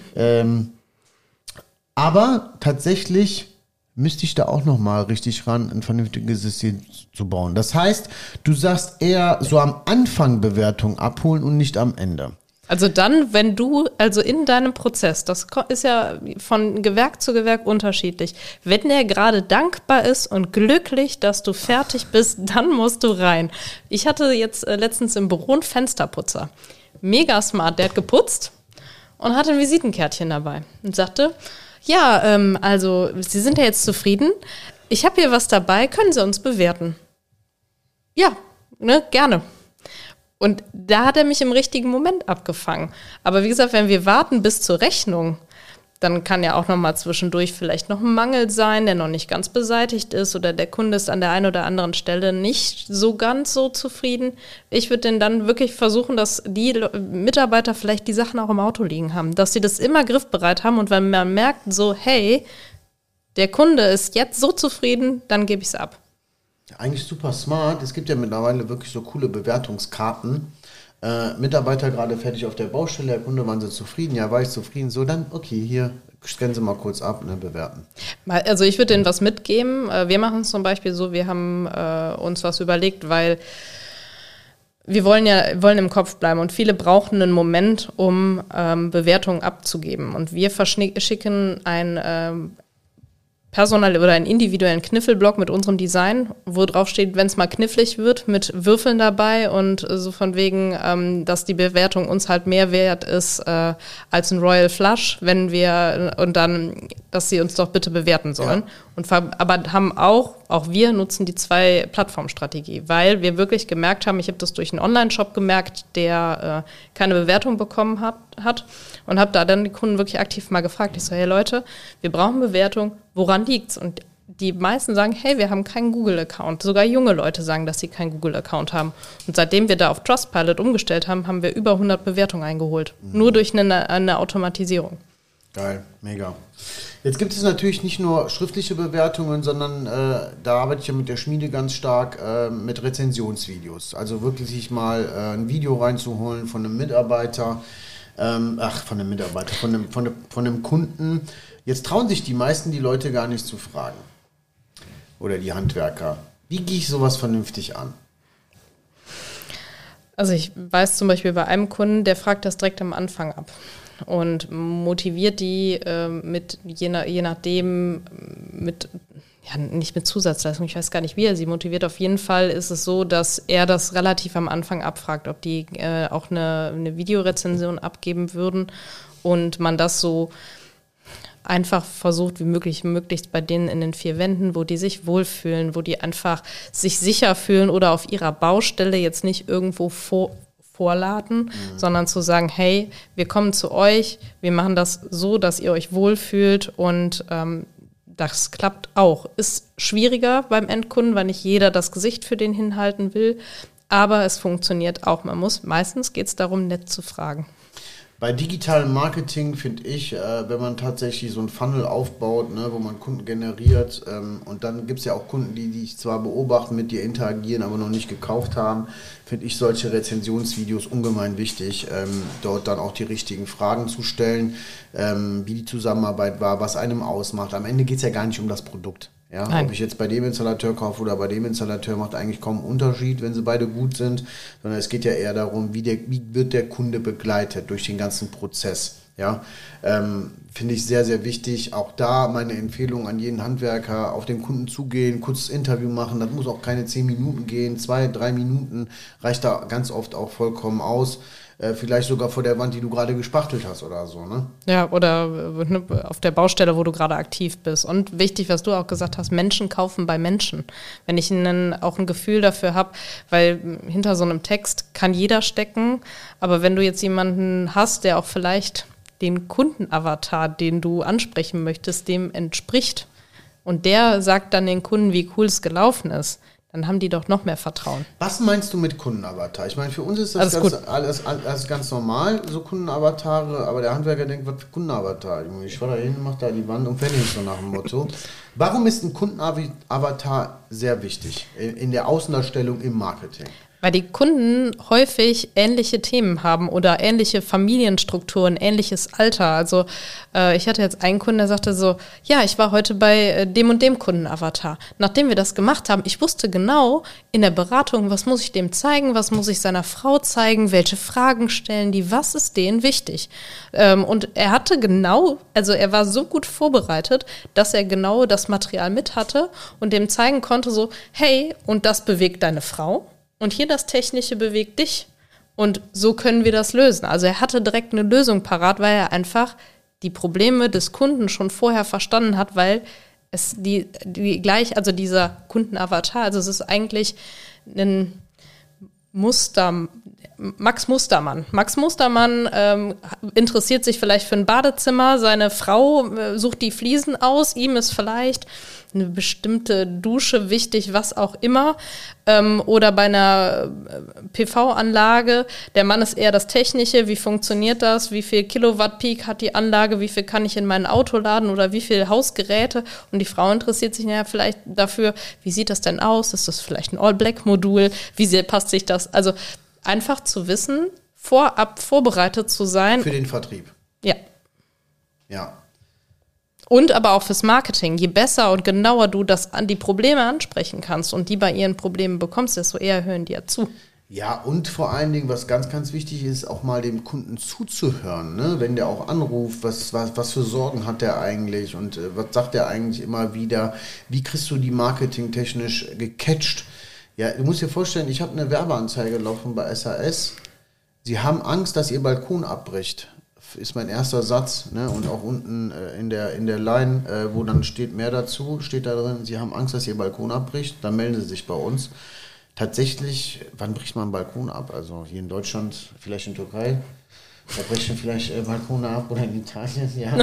Aber tatsächlich müsste ich da auch nochmal richtig ran, ein vernünftiges System zu bauen. Das heißt, du sagst eher so am Anfang Bewertung abholen und nicht am Ende. Also dann, wenn du, also in deinem Prozess, das ist ja von Gewerk zu Gewerk unterschiedlich, wenn der gerade dankbar ist und glücklich, dass du fertig bist, dann musst du rein. Ich hatte jetzt letztens im Büro einen Fensterputzer. Mega smart, der hat geputzt und hatte ein Visitenkärtchen dabei und sagte, ja, also Sie sind ja jetzt zufrieden, ich habe hier was dabei, können Sie uns bewerten? Ja, ne, gerne. Und da hat er mich im richtigen Moment abgefangen. Aber wie gesagt, wenn wir warten bis zur Rechnung, dann kann ja auch noch mal zwischendurch vielleicht noch ein Mangel sein, der noch nicht ganz beseitigt ist oder der Kunde ist an der einen oder anderen Stelle nicht so ganz so zufrieden. Ich würde denn dann wirklich versuchen, dass die Mitarbeiter vielleicht die Sachen auch im Auto liegen haben, dass sie das immer griffbereit haben und wenn man merkt so, hey, der Kunde ist jetzt so zufrieden, dann gebe ich es ab. Eigentlich super smart. Es gibt ja mittlerweile wirklich so coole Bewertungskarten. Mitarbeiter gerade fertig auf der Baustelle, der Kunde, waren sie zufrieden? Ja, war ich zufrieden? So, dann, okay, hier, scannen Sie mal kurz ab und dann bewerten. Also ich würde denen was mitgeben. Wir machen es zum Beispiel so, wir haben uns was überlegt, weil wir wollen im Kopf bleiben und viele brauchen einen Moment, um Bewertungen abzugeben. Und wir schicken ein personal oder einen individuellen Kniffelblock mit unserem Design, wo drauf steht, wenn es mal knifflig wird, mit Würfeln dabei und so von wegen, dass die Bewertung uns halt mehr wert ist als ein Royal Flush, und dann, dass sie uns doch bitte bewerten sollen. Ja. Aber haben auch wir nutzen die 2-Plattform-Strategie, weil wir wirklich gemerkt haben, ich habe das durch einen Online-Shop gemerkt, der keine Bewertung bekommen hat und habe da dann die Kunden wirklich aktiv mal gefragt. Ich so, hey Leute, wir brauchen Bewertung, woran liegt's? Und die meisten sagen, hey, wir haben keinen Google-Account. Sogar junge Leute sagen, dass sie keinen Google-Account haben. Und seitdem wir da auf Trustpilot umgestellt haben, haben wir über 100 Bewertungen eingeholt. Nur durch eine Automatisierung. Geil, mega. Jetzt gibt es natürlich nicht nur schriftliche Bewertungen, sondern da arbeite ich ja mit der Schmiede ganz stark mit Rezensionsvideos. Also wirklich sich mal ein Video reinzuholen von einem Mitarbeiter, von einem Kunden. Jetzt trauen sich die meisten die Leute gar nicht zu fragen. Oder die Handwerker. Wie gehe ich sowas vernünftig an? Also ich weiß zum Beispiel bei einem Kunden, der fragt das direkt am Anfang ab und motiviert die je nachdem nicht mit Zusatzleistung, ich weiß gar nicht, wie er sie motiviert. Auf jeden Fall ist es so, dass er das relativ am Anfang abfragt, ob die auch eine Videorezension abgeben würden und man das so einfach versucht, wie möglichst bei denen in den 4 Wänden, wo die sich wohlfühlen, wo die einfach sich sicher fühlen oder auf ihrer Baustelle jetzt nicht irgendwo vorladen, sondern zu sagen, hey, wir kommen zu euch, wir machen das so, dass ihr euch wohlfühlt und das klappt auch. Ist schwieriger beim Endkunden, weil nicht jeder das Gesicht für den hinhalten will, aber es funktioniert auch. Meistens geht es darum, nett zu fragen. Bei digitalem Marketing finde ich, wenn man tatsächlich so einen Funnel aufbaut, ne, wo man Kunden generiert und dann gibt es ja auch Kunden, die dich zwar beobachten, mit dir interagieren, aber noch nicht gekauft haben, finde ich solche Rezensionsvideos ungemein wichtig, dort dann auch die richtigen Fragen zu stellen, wie die Zusammenarbeit war, was einem ausmacht. Am Ende geht es ja gar nicht um das Produkt. Ja, ob ich jetzt bei dem Installateur kaufe oder bei dem Installateur, macht eigentlich kaum einen Unterschied, wenn sie beide gut sind, sondern es geht ja eher darum, wie wird der Kunde begleitet durch den ganzen Prozess. Ja, finde ich sehr, sehr wichtig. Auch da meine Empfehlung an jeden Handwerker, auf den Kunden zugehen, kurzes Interview machen. Das muss auch keine 10 Minuten gehen, 2-3 Minuten reicht da ganz oft auch vollkommen aus. Vielleicht sogar vor der Wand, die du gerade gespachtelt hast oder so, ne? Ja, oder auf der Baustelle, wo du gerade aktiv bist. Und wichtig, was du auch gesagt hast, Menschen kaufen bei Menschen. Wenn ich auch ein Gefühl dafür habe, weil hinter so einem Text kann jeder stecken, aber wenn du jetzt jemanden hast, der auch vielleicht den Kundenavatar, den du ansprechen möchtest, dem entspricht und der sagt dann den Kunden, wie cool es gelaufen ist, dann haben die doch noch mehr Vertrauen. Was meinst du mit Kundenavatar? Ich meine, für uns ist das alles ganz normal, so Kundenavatare, aber der Handwerker denkt, was für Kundenavatar? Ich fahre da hin, mach da die Wand und fertig, so nach dem Motto. Warum ist ein Kundenavatar sehr wichtig in der Außendarstellung im Marketing? Weil die Kunden häufig ähnliche Themen haben oder ähnliche Familienstrukturen, ähnliches Alter. Also ich hatte jetzt einen Kunden, der sagte so, ja, ich war heute bei dem und dem Kundenavatar. Nachdem wir das gemacht haben, ich wusste genau in der Beratung, was muss ich dem zeigen, was muss ich seiner Frau zeigen, welche Fragen stellen die, was ist denen wichtig. Und er hatte er war so gut vorbereitet, dass er genau das Material mit hatte und dem zeigen konnte so, hey, und das bewegt deine Frau. Und hier das Technische bewegt dich. Und so können wir das lösen. Also er hatte direkt eine Lösung parat, weil er einfach die Probleme des Kunden schon vorher verstanden hat, weil es dieser Kundenavatar, also es ist eigentlich ein Muster, Max Mustermann. Max Mustermann interessiert sich vielleicht für ein Badezimmer, seine Frau sucht die Fliesen aus, ihm ist vielleicht eine bestimmte Dusche wichtig, was auch immer, oder bei einer PV-Anlage, der Mann ist eher das Technische, wie funktioniert das, wie viel Kilowatt Peak hat die Anlage, wie viel kann ich in mein Auto laden oder wie viel Hausgeräte, und die Frau interessiert sich ja vielleicht dafür, wie sieht das denn aus, ist das vielleicht ein All-Black-Modul, wie sehr passt sich das, also einfach zu wissen, vorab vorbereitet zu sein. Für den Vertrieb. Ja. Ja. Und aber auch fürs Marketing. Je besser und genauer du die Probleme ansprechen kannst und die bei ihren Problemen bekommst, desto eher hören die ja zu. Ja, und vor allen Dingen, was ganz, ganz wichtig ist, auch mal dem Kunden zuzuhören, ne? Wenn der auch anruft, was für Sorgen hat der eigentlich und was sagt der eigentlich immer wieder, wie kriegst du die marketingtechnisch gecatcht? Ja, du musst dir vorstellen, ich habe eine Werbeanzeige laufen bei SAS. Sie haben Angst, dass Ihr Balkon abbricht. Ist mein erster Satz, ne? Und auch unten in der Line, wo dann steht mehr dazu, steht da drin, Sie haben Angst, dass Ihr Balkon abbricht, dann melden Sie sich bei uns. Tatsächlich, wann bricht man einen Balkon ab? Also hier in Deutschland, vielleicht in Türkei, da brechen vielleicht Balkone ab oder in Italien, ja,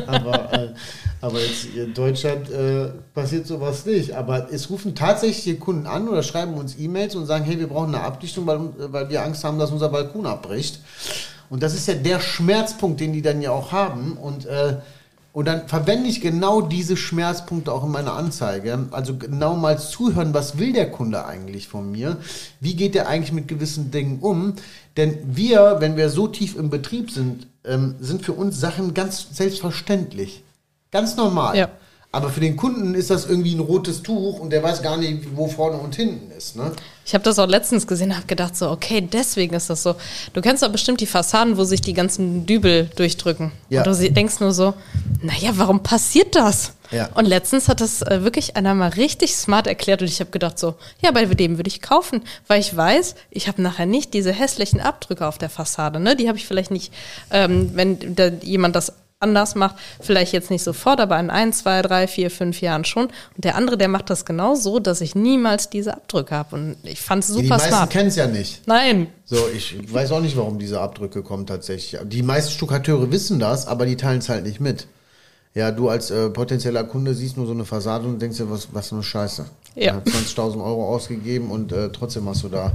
aber jetzt in Deutschland passiert sowas nicht. Aber es rufen tatsächlich die Kunden an oder schreiben uns E-Mails und sagen, hey, wir brauchen eine Abdichtung, weil wir Angst haben, dass unser Balkon abbricht. Und das ist ja der Schmerzpunkt, den die dann ja auch haben. Und dann verwende ich genau diese Schmerzpunkte auch in meiner Anzeige. Also genau mal zuhören, was will der Kunde eigentlich von mir? Wie geht der eigentlich mit gewissen Dingen um? Denn wir, wenn wir so tief im Betrieb sind, sind für uns Sachen ganz selbstverständlich. Ganz normal. Ja. Aber für den Kunden ist das irgendwie ein rotes Tuch und der weiß gar nicht, wo vorne und hinten ist. Ne? Ich habe das auch letztens gesehen und habe gedacht so, okay, deswegen ist das so. Du kennst doch bestimmt die Fassaden, wo sich die ganzen Dübel durchdrücken. Ja. Und du denkst nur so, naja, warum passiert das? Ja. Und letztens hat das wirklich einer mal richtig smart erklärt und ich habe gedacht so, ja, bei dem würde ich kaufen, weil ich weiß, ich habe nachher nicht diese hässlichen Abdrücke auf der Fassade. Ne? Die habe ich vielleicht nicht, wenn da jemand das anders macht, vielleicht jetzt nicht sofort, aber in 1, 2, 3, 4, 5 Jahren schon. Und der andere, der macht das genau so, dass ich niemals diese Abdrücke habe. Und ich fand es super smart. Die meisten kennen es ja nicht. Nein. So, ich weiß auch nicht, warum diese Abdrücke kommen tatsächlich. Die meisten Stuckateure wissen das, aber die teilen es halt nicht mit. Ja, du als potenzieller Kunde siehst nur so eine Fassade und denkst dir, was für eine Scheiße. Ja. 20.000 Euro ausgegeben und trotzdem hast du da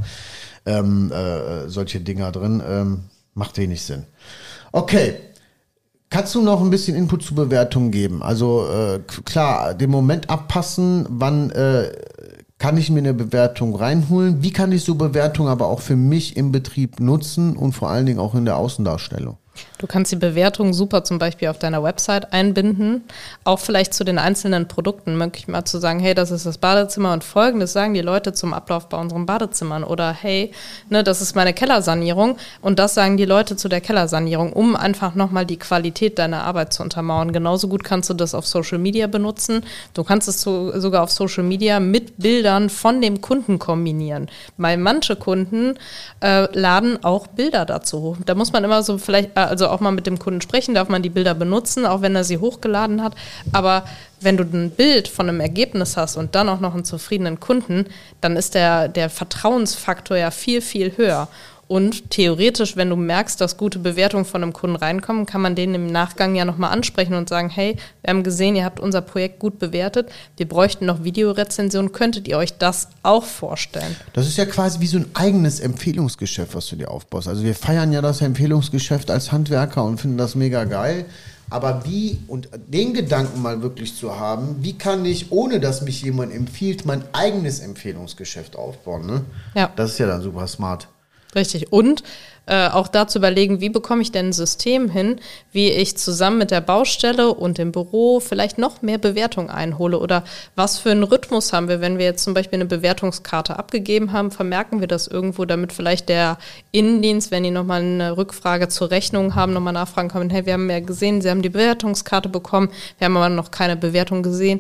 solche Dinger drin. Macht wenig Sinn. Okay. Kannst du noch ein bisschen Input zur Bewertung geben? Also klar, den Moment abpassen, wann kann ich mir eine Bewertung reinholen? Wie kann ich so Bewertung aber auch für mich im Betrieb nutzen und vor allen Dingen auch in der Außendarstellung? Du kannst die Bewertung super zum Beispiel auf deiner Website einbinden, auch vielleicht zu den einzelnen Produkten, möglich mal zu sagen, hey, das ist das Badezimmer und Folgendes sagen die Leute zum Ablauf bei unseren Badezimmern oder hey, ne, das ist meine Kellersanierung und das sagen die Leute zu der Kellersanierung, um einfach nochmal die Qualität deiner Arbeit zu untermauern. Genauso gut kannst du das auf Social Media benutzen. Du kannst es sogar auf Social Media mit Bildern von dem Kunden kombinieren, weil manche Kunden laden auch Bilder dazu hoch. Da muss man immer so vielleicht also auch mal mit dem Kunden sprechen, darf man die Bilder benutzen, auch wenn er sie hochgeladen hat. Aber wenn du ein Bild von einem Ergebnis hast und dann auch noch einen zufriedenen Kunden, dann ist der Vertrauensfaktor ja viel, viel höher. Und theoretisch, wenn du merkst, dass gute Bewertungen von einem Kunden reinkommen, kann man den im Nachgang ja nochmal ansprechen und sagen, hey, wir haben gesehen, ihr habt unser Projekt gut bewertet, wir bräuchten noch Videorezensionen, könntet ihr euch das auch vorstellen? Das ist ja quasi wie so ein eigenes Empfehlungsgeschäft, was du dir aufbaust. Also wir feiern ja das Empfehlungsgeschäft als Handwerker und finden das mega geil. Aber wie, und den Gedanken mal wirklich zu haben, wie kann ich, ohne dass mich jemand empfiehlt, mein eigenes Empfehlungsgeschäft aufbauen? Ne? Ja. Das ist ja dann super smart. Richtig. Und auch dazu überlegen, wie bekomme ich denn ein System hin, wie ich zusammen mit der Baustelle und dem Büro vielleicht noch mehr Bewertung einhole oder was für einen Rhythmus haben wir, wenn wir jetzt zum Beispiel eine Bewertungskarte abgegeben haben, vermerken wir das irgendwo, damit vielleicht der Innendienst, wenn die nochmal eine Rückfrage zur Rechnung haben, nochmal nachfragen können, hey, wir haben ja gesehen, Sie haben die Bewertungskarte bekommen, wir haben aber noch keine Bewertung gesehen,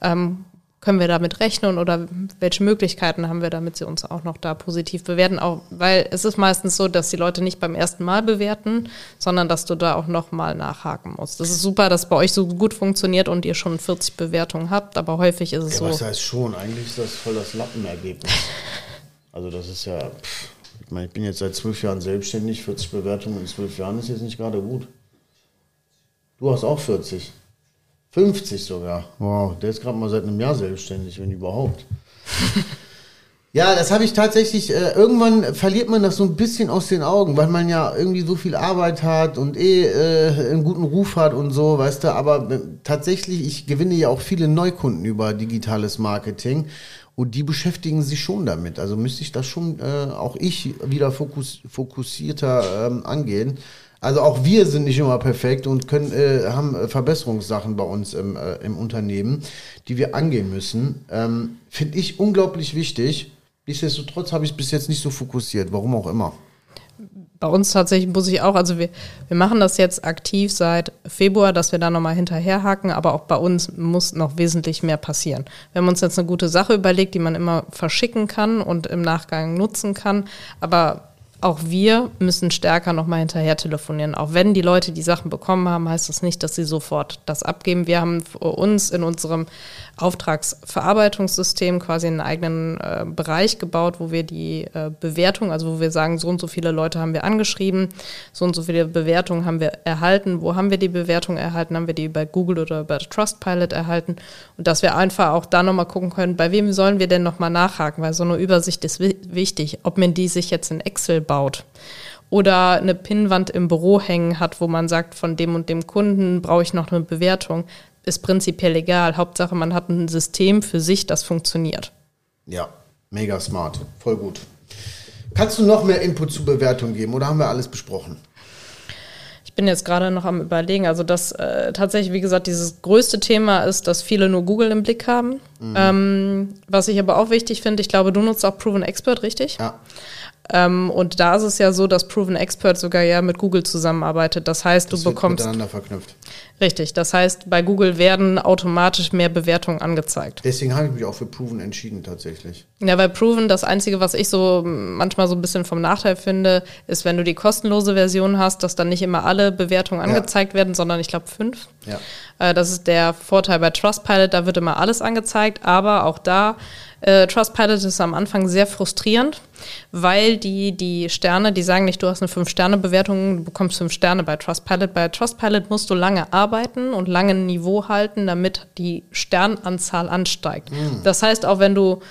können wir damit rechnen oder welche Möglichkeiten haben wir, damit sie uns auch noch da positiv bewerten? Auch, weil es ist meistens so, dass die Leute nicht beim ersten Mal bewerten, sondern dass du da auch nochmal nachhaken musst. Das ist super, dass bei euch so gut funktioniert und ihr schon 40 Bewertungen habt, aber häufig ist es so. Was heißt schon? Eigentlich ist das voll das Lappenergebnis. Also das ist ja, Ich meine, ich bin jetzt seit 12 Jahren selbstständig, 40 Bewertungen in 12 Jahren ist jetzt nicht gerade gut. Du hast auch 40. 50 sogar. Wow, der ist gerade mal seit einem Jahr selbstständig, wenn überhaupt. Ja, das habe ich tatsächlich, irgendwann verliert man das so ein bisschen aus den Augen, weil man ja irgendwie so viel Arbeit hat und einen guten Ruf hat und so, weißt du, aber tatsächlich, ich gewinne ja auch viele Neukunden über digitales Marketing und die beschäftigen sich schon damit, also müsste ich das schon, auch ich wieder fokussierter angehen. Also auch wir sind nicht immer perfekt und haben Verbesserungssachen bei uns im Unternehmen, die wir angehen müssen. Finde ich unglaublich wichtig. Nichtsdestotrotz habe ich es bis jetzt nicht so fokussiert, warum auch immer. Bei uns tatsächlich muss ich auch, also wir machen das jetzt aktiv seit Februar, dass wir da nochmal hinterherhaken, aber auch bei uns muss noch wesentlich mehr passieren. Wir haben uns jetzt eine gute Sache überlegt, die man immer verschicken kann und im Nachgang nutzen kann, aber auch wir müssen stärker nochmal hinterher telefonieren. Auch wenn die Leute die Sachen bekommen haben, heißt das nicht, dass sie sofort das abgeben. Wir haben für uns in unserem Auftragsverarbeitungssystem quasi einen eigenen Bereich gebaut, wo wir die Bewertung, also wo wir sagen, so und so viele Leute haben wir angeschrieben, so und so viele Bewertungen haben wir erhalten. Wo haben wir die Bewertung erhalten? Haben wir die bei Google oder bei Trustpilot erhalten? Und dass wir einfach auch da nochmal gucken können, bei wem sollen wir denn nochmal nachhaken? Weil so eine Übersicht ist wichtig, ob man die sich jetzt in Excel baut oder eine Pinnwand im Büro hängen hat, wo man sagt, von dem und dem Kunden brauche ich noch eine Bewertung, ist prinzipiell egal. Hauptsache, man hat ein System für sich, das funktioniert. Ja, mega smart, voll gut. Kannst du noch mehr Input zu Bewertung geben oder haben wir alles besprochen? Ich bin jetzt gerade noch am Überlegen, also das tatsächlich, wie gesagt, dieses größte Thema ist, dass viele nur Google im Blick haben. Was ich aber auch wichtig finde, ich glaube, du nutzt auch Proven Expert, richtig? Ja. Und da ist es ja so, dass Proven Expert sogar ja mit Google zusammenarbeitet. Das heißt, das du bekommst... miteinander verknüpft. Richtig, das heißt, bei Google werden automatisch mehr Bewertungen angezeigt. Deswegen habe ich mich auch für Proven entschieden tatsächlich. Ja, weil Proven, das Einzige, was ich so manchmal so ein bisschen vom Nachteil finde, ist, wenn du die kostenlose Version hast, dass dann nicht immer alle Bewertungen angezeigt werden, sondern ich glaube 5. Ja. Das ist der Vorteil bei Trustpilot, da wird immer alles angezeigt, aber auch da, Trustpilot ist am Anfang sehr frustrierend, weil die Sterne, die sagen nicht, du hast eine 5-Sterne-Bewertung, du bekommst 5 Sterne bei Trustpilot. Bei Trustpilot musst du lange arbeiten und lange ein Niveau halten, damit die Sternanzahl ansteigt. Das heißt, auch wenn du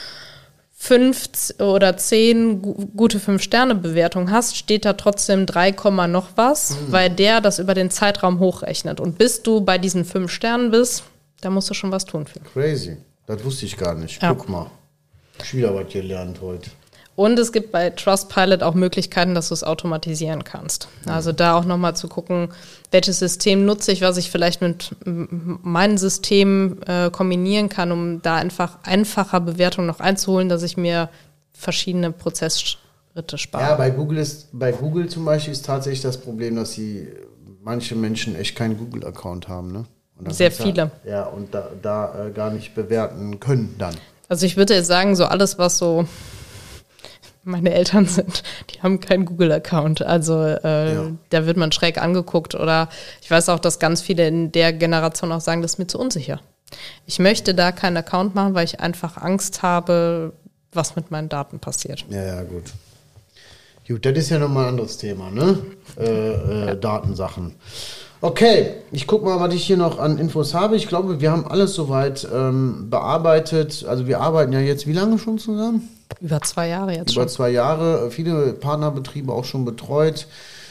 5 oder 10 gute 5-Sterne-Bewertungen hast, steht da trotzdem 3, noch was, weil der das über den Zeitraum hochrechnet. Und bis du bei diesen 5 Sternen bist, da musst du schon was tun für. Crazy. Das wusste ich gar nicht. Ja. Guck mal. Ich wieder was gelernt heute. Und es gibt bei Trustpilot auch Möglichkeiten, dass du es automatisieren kannst. Also da auch nochmal zu gucken, welches System nutze ich, was ich vielleicht mit meinem System kombinieren kann, um da einfach einfacher Bewertungen noch einzuholen, dass ich mir verschiedene Prozessschritte spare. Ja, bei Google zum Beispiel ist tatsächlich das Problem, dass manche Menschen echt keinen Google-Account haben, ne? Und sehr viele. Ja, und da gar nicht bewerten können dann. Also ich würde jetzt sagen, so alles, was so meine Eltern sind, die haben keinen Google-Account. Also da wird man schräg angeguckt. Oder ich weiß auch, dass ganz viele in der Generation auch sagen, das ist mir zu unsicher. Ich möchte da keinen Account machen, weil ich einfach Angst habe, was mit meinen Daten passiert. Ja, gut. Gut, das ist ja nochmal ein anderes Thema, ne? Datensachen. Okay, ich gucke mal, was ich hier noch an Infos habe. Ich glaube, wir haben alles soweit bearbeitet. Also wir arbeiten ja jetzt wie lange schon zusammen? Über 2 Jahre jetzt schon. Über schon. 2 Jahre, viele Partnerbetriebe auch schon betreut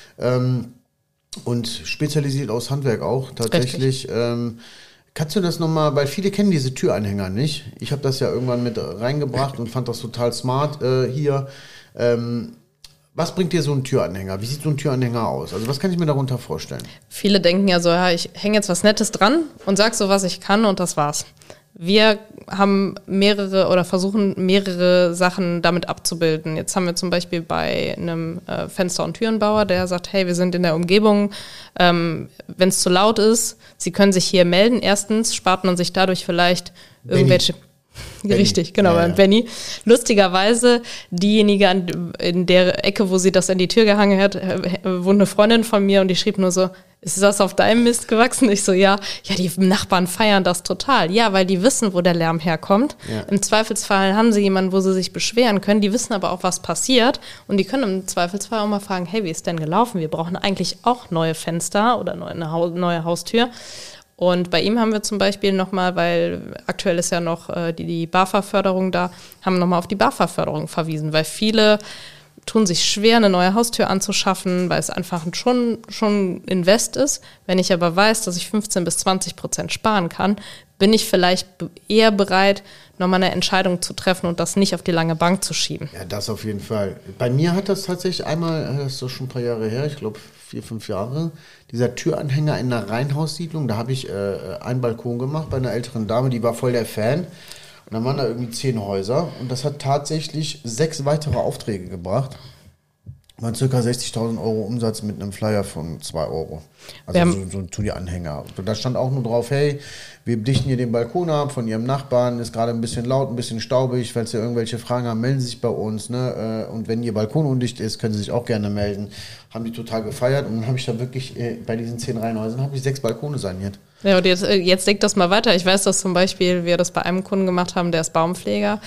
und spezialisiert aus Handwerk auch tatsächlich. Kannst du das nochmal, weil viele kennen diese Türanhänger nicht. Ich habe das ja irgendwann mit reingebracht und fand das total smart hier. Was bringt dir so ein Türanhänger? Wie sieht so ein Türanhänger aus? Also was kann ich mir darunter vorstellen? Viele denken ja so, ja, ich hänge jetzt was Nettes dran und sag so, was ich kann und das war's. Wir haben versuchen mehrere Sachen damit abzubilden. Jetzt haben wir zum Beispiel bei einem Fenster- und Türenbauer, der sagt, hey, wir sind in der Umgebung, wenn es zu laut ist, Sie können sich hier melden. Erstens spart man sich dadurch vielleicht irgendwelche... Richtig, genau, beim Benny. Lustigerweise, diejenige in der Ecke, wo sie das an die Tür gehangen hat, wohnt eine Freundin von mir und die schrieb nur so, ist das auf deinem Mist gewachsen? Ich so, ja, die Nachbarn feiern das total. Ja, weil die wissen, wo der Lärm herkommt. Ja. Im Zweifelsfall haben sie jemanden, wo sie sich beschweren können. Die wissen aber auch, was passiert. Und die können im Zweifelsfall auch mal fragen, hey, wie ist denn gelaufen? Wir brauchen eigentlich auch neue Fenster oder eine neue Haustür. Und bei ihm haben wir zum Beispiel nochmal, weil aktuell ist ja noch die BAFA-Förderung da, haben wir nochmal auf die BAFA-Förderung verwiesen, weil viele tun sich schwer, eine neue Haustür anzuschaffen, weil es einfach schon Invest ist. Wenn ich aber weiß, dass ich 15-20% sparen kann, bin ich vielleicht eher bereit, nochmal eine Entscheidung zu treffen und das nicht auf die lange Bank zu schieben. Ja, das auf jeden Fall. Bei mir hat das tatsächlich einmal, das ist doch schon ein paar Jahre her, ich glaube 4-5 Jahre, dieser Türanhänger in einer Reihenhaussiedlung, da habe ich einen Balkon gemacht bei einer älteren Dame, die war voll der Fan. Und dann waren da irgendwie 10 Häuser und das hat tatsächlich 6 weitere Aufträge gebracht. Waren ca. 60.000 Euro Umsatz mit einem Flyer von 2 Euro. Also so ein Anhänger. Und da stand auch nur drauf, hey, wir dichten hier den Balkon ab von Ihrem Nachbarn, ist gerade ein bisschen laut, ein bisschen staubig, falls Sie irgendwelche Fragen haben, melden Sie sich bei uns. Ne? Und wenn Ihr Balkon undicht ist, können Sie sich auch gerne melden. Haben die total gefeiert und dann habe ich da wirklich bei diesen 10 Reihenhäusern habe ich 6 Balkone saniert. Ja, und jetzt denk das mal weiter. Ich weiß, dass zum Beispiel wir das bei einem Kunden gemacht haben, der ist Baumpfleger.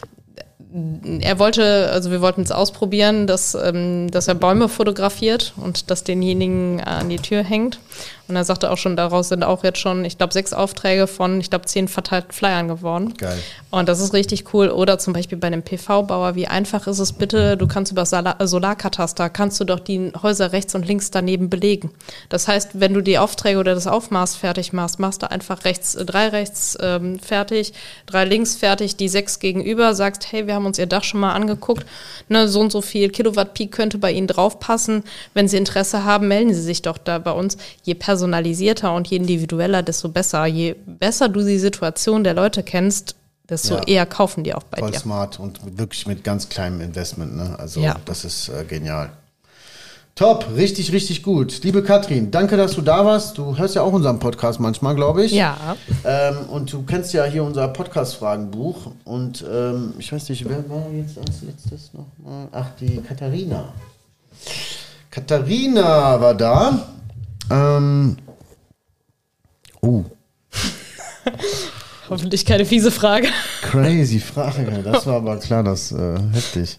Wir wollten es ausprobieren, dass er Bäume fotografiert und das denjenigen an die Tür hängt. Und er sagte auch schon, daraus sind auch jetzt schon, ich glaube, 6 Aufträge von, 10 verteilten Flyern geworden. Geil. Und das ist richtig cool. Oder zum Beispiel bei einem PV-Bauer, wie einfach ist es bitte, du kannst über Solarkataster, kannst du doch die Häuser rechts und links daneben belegen. Das heißt, wenn du die Aufträge oder das Aufmaß fertig machst, machst du einfach 3 rechts fertig, 3 links fertig, die 6 gegenüber, sagst, hey, wir haben uns Ihr Dach schon mal angeguckt, ne, so und so viel Kilowatt Peak könnte bei Ihnen draufpassen. Wenn Sie Interesse haben, melden Sie sich doch da bei uns. Je personalisierter und je individueller, desto besser. Je besser du die Situation der Leute kennst, desto eher kaufen die auch bei dir. Voll smart und wirklich mit ganz kleinem Investment. Ne? Also das ist genial. Top, richtig, richtig gut. Liebe Katrin, danke, dass du da warst. Du hörst ja auch unseren Podcast manchmal, glaube ich. Ja. Und du kennst ja hier unser Podcast-Fragenbuch. Und ich weiß nicht, wer war jetzt als letztes nochmal? Ach, die Katharina. Katharina war da. Hoffentlich keine fiese Frage. Crazy Frage. Das war aber klar, das heftig.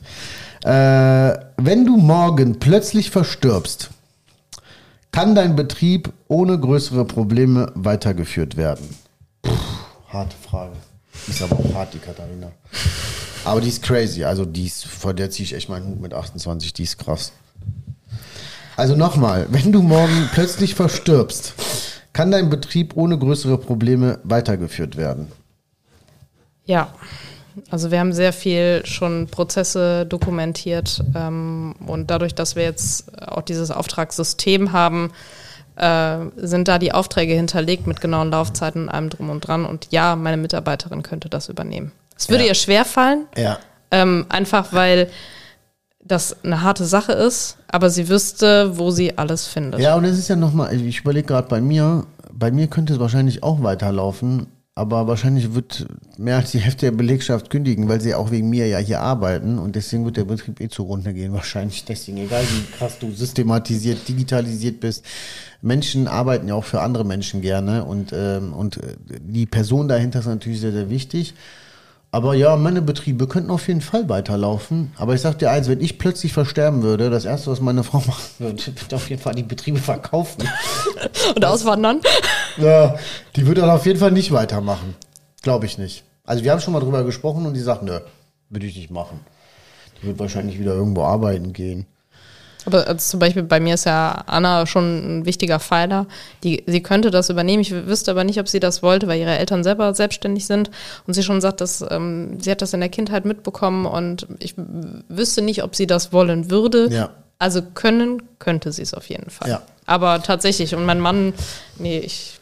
Wenn du morgen plötzlich verstirbst, kann dein Betrieb ohne größere Probleme weitergeführt werden? Harte Frage. Ist aber auch hart, die Katharina. Aber die ist crazy. Also vor der ziehe ich echt meinen Hut mit 28. Die ist krass. Also nochmal, wenn du morgen plötzlich verstirbst, kann dein Betrieb ohne größere Probleme weitergeführt werden? Ja. Also wir haben sehr viel schon Prozesse dokumentiert und dadurch, dass wir jetzt auch dieses Auftragssystem haben, sind da die Aufträge hinterlegt mit genauen Laufzeiten und allem drum und dran. Und ja, meine Mitarbeiterin könnte das übernehmen. Es würde ihr schwerfallen, einfach weil das eine harte Sache ist, aber sie wüsste, wo sie alles findet. Ja, und es ist ja nochmal, ich überlege gerade bei mir könnte es wahrscheinlich auch weiterlaufen, aber wahrscheinlich wird mehr als die Hälfte der Belegschaft kündigen, weil sie auch wegen mir ja hier arbeiten und deswegen wird der Betrieb zugrunde gehen. Wahrscheinlich deswegen, egal wie krass du systematisiert, digitalisiert bist. Menschen arbeiten ja auch für andere Menschen gerne und die Person dahinter ist natürlich sehr, sehr wichtig. Aber ja, meine Betriebe könnten auf jeden Fall weiterlaufen. Aber ich sag dir eins, wenn ich plötzlich versterben würde, das Erste, was meine Frau machen würde, wird auf jeden Fall die Betriebe verkaufen. Und auswandern? Ja, die wird dann auf jeden Fall nicht weitermachen. Glaube ich nicht. Also wir haben schon mal drüber gesprochen und die sagt, nö, würde ich nicht machen. Die wird wahrscheinlich wieder irgendwo arbeiten gehen. Aber also zum Beispiel bei mir ist ja Anna schon ein wichtiger Pfeiler. Sie könnte das übernehmen. Ich wüsste aber nicht, ob sie das wollte, weil ihre Eltern selber selbstständig sind. Und sie schon sagt, dass sie hat das in der Kindheit mitbekommen und ich wüsste nicht, ob sie das wollen würde. Ja. Also könnte sie es auf jeden Fall. Ja. Aber tatsächlich, und mein Mann, ich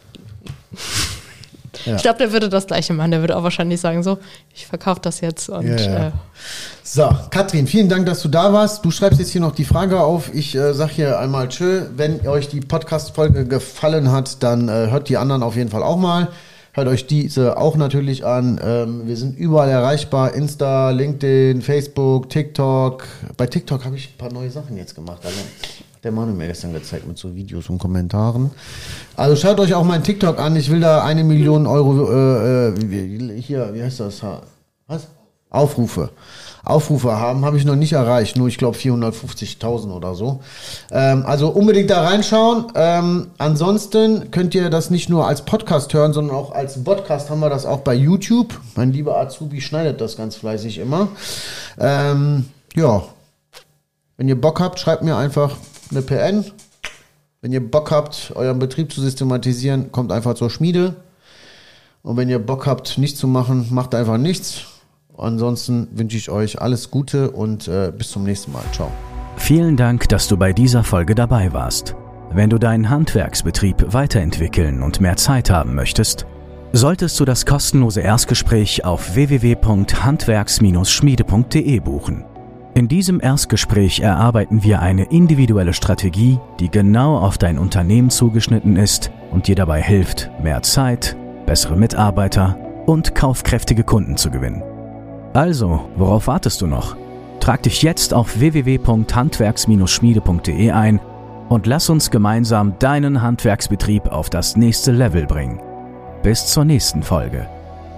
glaube, der würde das Gleiche machen. Der würde auch wahrscheinlich sagen, so, ich verkaufe das jetzt. Und, So, Katrin, vielen Dank, dass du da warst. Du schreibst jetzt hier noch die Frage auf. Ich sage hier einmal tschö. Wenn euch die Podcast-Folge gefallen hat, dann hört die anderen auf jeden Fall auch mal. Hört euch diese auch natürlich an. Wir sind überall erreichbar. Insta, LinkedIn, Facebook, TikTok. Bei TikTok habe ich ein paar neue Sachen jetzt gemacht. Also, der Mann hat mir gestern gezeigt mit so Videos und Kommentaren. Also schaut euch auch meinen TikTok an. Ich will da 1 Million Euro, hier, wie heißt das? Was? Aufrufe haben, habe ich noch nicht erreicht. Nur, ich glaube, 450.000 oder so. Also unbedingt da reinschauen. Ansonsten könnt ihr das nicht nur als Podcast hören, sondern auch als Podcast haben wir das auch bei YouTube. Mein lieber Azubi schneidet das ganz fleißig immer. Ja, wenn ihr Bock habt, schreibt mir einfach eine PN. Wenn ihr Bock habt, euren Betrieb zu systematisieren, kommt einfach zur Schmiede. Und wenn ihr Bock habt, nichts zu machen, macht einfach nichts. Ansonsten wünsche ich euch alles Gute und bis zum nächsten Mal. Ciao. Vielen Dank, dass du bei dieser Folge dabei warst. Wenn du deinen Handwerksbetrieb weiterentwickeln und mehr Zeit haben möchtest, solltest du das kostenlose Erstgespräch auf www.handwerks-schmiede.de buchen. In diesem Erstgespräch erarbeiten wir eine individuelle Strategie, die genau auf dein Unternehmen zugeschnitten ist und dir dabei hilft, mehr Zeit, bessere Mitarbeiter und kaufkräftige Kunden zu gewinnen. Also, worauf wartest du noch? Trag dich jetzt auf www.handwerks-schmiede.de ein und lass uns gemeinsam deinen Handwerksbetrieb auf das nächste Level bringen. Bis zur nächsten Folge.